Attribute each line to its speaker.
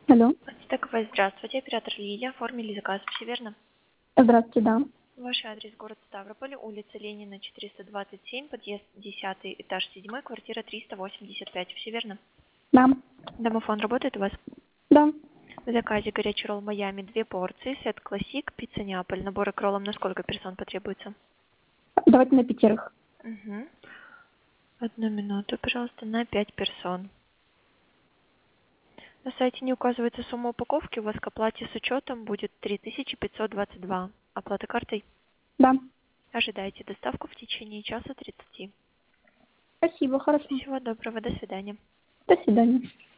Speaker 1: Алло.
Speaker 2: Так, здравствуйте, оператор Лилия, оформили заказ, все верно?
Speaker 1: Здравствуйте, да.
Speaker 2: Ваш адрес город Ставрополь, улица Ленина, 427, подъезд 10, этаж 7, квартира 385, все верно?
Speaker 1: Да.
Speaker 2: Домофон работает у вас?
Speaker 1: Да.
Speaker 2: В заказе горячий ролл Майами 2 порции, сет классик, пицца Неаполь, наборы к роллам на сколько персон потребуется?
Speaker 1: Давайте на 5.
Speaker 2: Угу. Одну минуту, пожалуйста, на 5 персон. На сайте не указывается сумма упаковки, у вас к оплате с учетом будет 3522. Оплата картой?
Speaker 1: Да.
Speaker 2: Ожидайте доставку в течение часа 30.
Speaker 1: Спасибо, хорошо.
Speaker 2: Всего доброго, до свидания.
Speaker 1: До свидания.